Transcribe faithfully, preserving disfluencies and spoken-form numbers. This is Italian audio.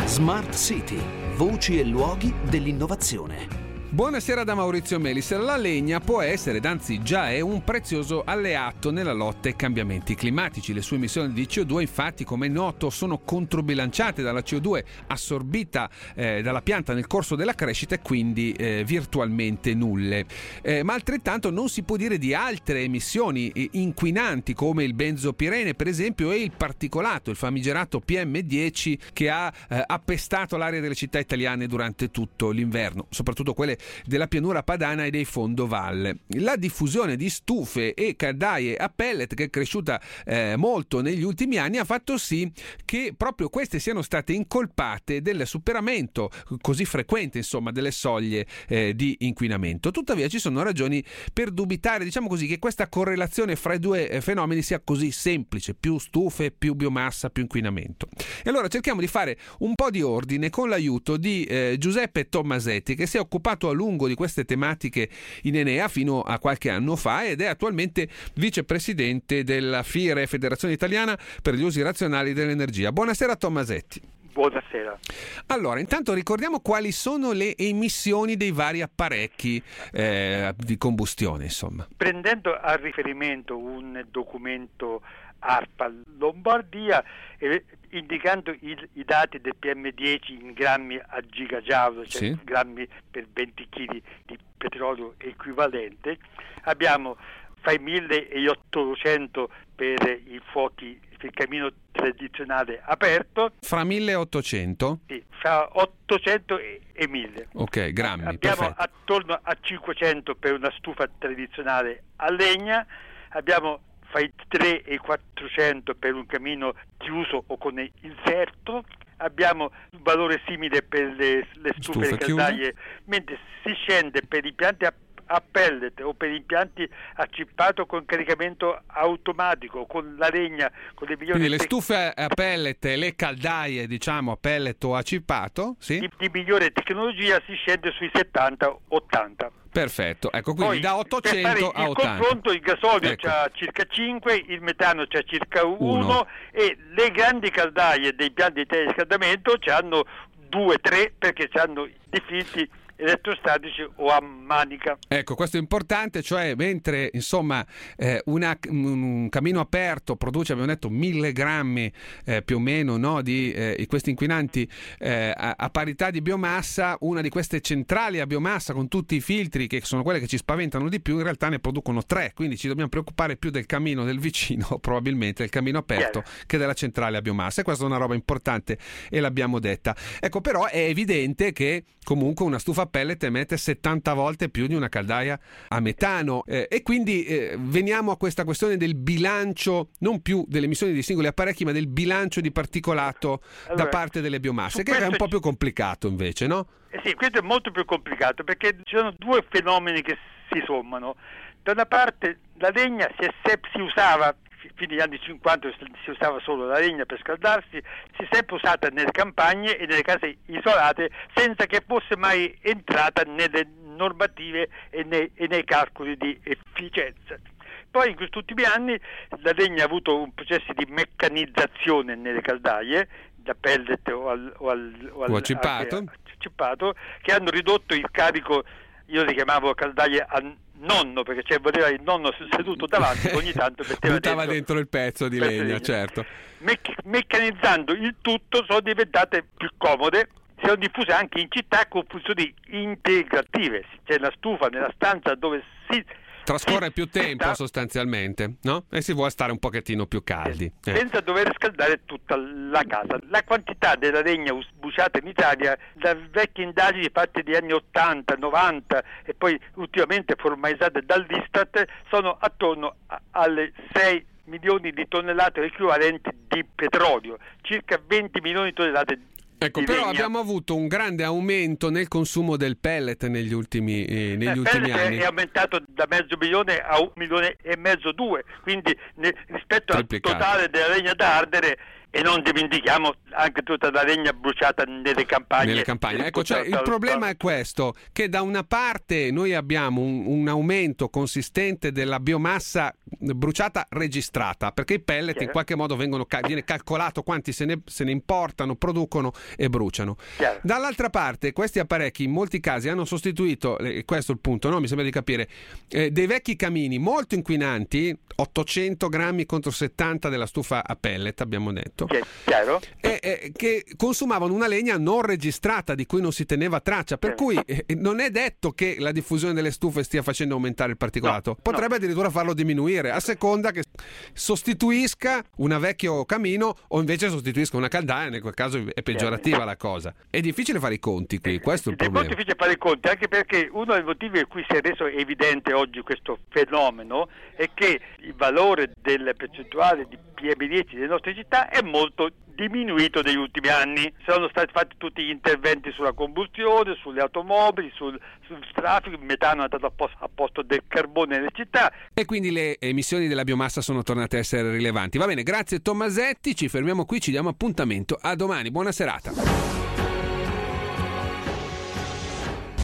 Smart City, voci e luoghi dell'innovazione. Buonasera da Maurizio Melis. La legna può essere, ed anzi già è, un prezioso alleato nella lotta ai cambiamenti climatici. Le sue emissioni di C O due, infatti, come è noto, sono controbilanciate dalla C O due assorbita eh, dalla pianta nel corso della crescita e quindi eh, virtualmente nulle. Eh, ma altrettanto non si può dire di altre emissioni eh, inquinanti come il benzopirene, per esempio, e il particolato, il famigerato P M dieci, che ha eh, appestato l'aria delle città italiane durante tutto l'inverno, soprattutto quelle della pianura padana e dei fondovalle. La diffusione di stufe e caldaie a pellet, che è cresciuta eh, molto negli ultimi anni, ha fatto sì che proprio queste siano state incolpate del superamento così frequente, insomma, delle soglie eh, di inquinamento. Tuttavia ci sono ragioni per dubitare, diciamo così, che questa correlazione fra i due eh, fenomeni sia così semplice: più stufe, più biomassa, più inquinamento. E allora cerchiamo di fare un po' di ordine con l'aiuto di eh, Giuseppe Tommasetti, che si è occupato a lungo di queste tematiche in Enea fino a qualche anno fa ed è attualmente vicepresidente della FIRE, Federazione Italiana per gli Usi Razionali dell'Energia. Buonasera Tommasetti. Buonasera. Allora, intanto ricordiamo quali sono le emissioni dei vari apparecchi eh, di combustione, insomma. Prendendo a riferimento un documento ARPA Lombardia, eh, indicando il, i dati del P M dieci in grammi a gigajoule, cioè sì. grammi per venti chili di petrolio equivalente, abbiamo fra i mille e gli ottocento per i fuochi, il cammino tradizionale aperto. Fra mille e ottocento? Sì, fra ottocento e, e mille. Ok, grammi, abbiamo perfetto. Attorno a cinquecento per una stufa tradizionale a legna, abbiamo fra i tre e i quattrocento per un camino chiuso o con inserto, abbiamo un valore simile per le, le stufe, stufe caldaie, mentre si scende per impianti a, a pellet o per impianti a cippato con caricamento automatico, con la legna, con le migliori Quindi le tec- stufe a pellet e le caldaie, diciamo, a pellet o a cippato, sì? di, di migliore tecnologia, si scende sui settanta ottanta. Perfetto, ecco, quindi Poi, da ottocento a il ottanta. Il confronto, il gasolio ecco. c'ha circa cinque, il metano c'ha circa uno e le grandi caldaie dei pianti di riscaldamento c'hanno due tre perché c'hanno i filtri elettrostatici o a manica. Ecco, questo è importante, cioè mentre insomma eh, una, un camino aperto produce, abbiamo detto, mille grammi eh, più o meno, no, di eh, questi inquinanti eh, a, a parità di biomassa, una di queste centrali a biomassa con tutti i filtri, che sono quelle che ci spaventano di più, in realtà ne producono tre, quindi ci dobbiamo preoccupare più del camino del vicino, probabilmente del camino aperto, yeah, che della centrale a biomassa, e questa è una roba importante e l'abbiamo detta. Ecco, però è evidente che comunque una stufa pellet emette settanta volte più di una caldaia a metano eh, e quindi eh, veniamo a questa questione del bilancio, non più delle emissioni dei singoli apparecchi, ma del bilancio di particolato allora, da parte delle biomasse, che è un po' più complicato invece, no? Eh sì, questo è molto più complicato perché ci sono due fenomeni che si sommano. Da una parte la legna si, è, si usava fino agli anni cinquanta, si usava solo la legna per scaldarsi, si è sempre usata nelle campagne e nelle case isolate senza che fosse mai entrata nelle normative e nei, e nei calcoli di efficienza. Poi in questi ultimi anni la legna ha avuto un processo di meccanizzazione nelle caldaie, da pellet o al, o al, o al o a cippato. a cippato, che hanno ridotto il carico. Io li chiamavo caldaie a nonno perché cioè, voleva il nonno seduto davanti, ogni tanto metteva buttava dentro, dentro il pezzo di legna, legna, certo. Mec- meccanizzando il tutto sono diventate più comode, si sono diffuse anche in città con funzioni integrative. C'è la stufa nella stanza dove si trascorre si, più tempo sta, sostanzialmente, no? E si vuole stare un pochettino più caldi. Eh. Senza dover scaldare tutta la casa. La quantità della legna bruciata in Italia, da vecchie indagini fatte negli anni ottanta, novanta e poi ultimamente formalizzate dall'Istat, sono attorno a, alle sei milioni di tonnellate equivalenti di petrolio, circa venti milioni di tonnellate di Ecco, però legna. Abbiamo avuto un grande aumento nel consumo del pellet negli ultimi, eh, negli il ultimi pellet anni. È aumentato da mezzo milione a un milione e mezzo, due, quindi ne, rispetto Triplicato. al totale della legna da ardere E non dimentichiamo anche tutta la legna bruciata nelle campagne. Nelle campagne. Ecco, cioè, il problema è questo, che da una parte noi abbiamo un, un aumento consistente della biomassa bruciata registrata, perché i pellet Chiaro. in qualche modo vengono viene calcolato quanti se ne, se ne importano, producono e bruciano. Chiaro. Dall'altra parte questi apparecchi in molti casi hanno sostituito, e questo è il punto, no? Mi sembra di capire, eh, dei vecchi camini molto inquinanti, ottocento grammi contro settanta della stufa a pellet, abbiamo detto. Chiaro? E, e, che consumavano una legna non registrata di cui non si teneva traccia, per Chiaro. cui eh, non è detto che la diffusione delle stufe stia facendo aumentare il particolato, no, potrebbe no. addirittura farlo diminuire a seconda che sostituisca un vecchio camino o invece sostituisca una caldaia, in quel caso è peggiorativa Chiaro. la cosa. È difficile fare i conti qui, questo è il problema. È molto difficile fare i conti, anche perché uno dei motivi per cui si è reso evidente oggi questo fenomeno è che il valore delle percentuali di P M dieci delle nostre città è molto diminuito negli ultimi anni. Sono stati fatti tutti gli interventi sulla combustione, sulle automobili, sul, sul traffico, il metano è andato a posto, a posto del carbone nelle città. E quindi le emissioni della biomassa sono tornate a essere rilevanti. Va bene, grazie Tommasetti, ci fermiamo qui, ci diamo appuntamento a domani. Buona serata.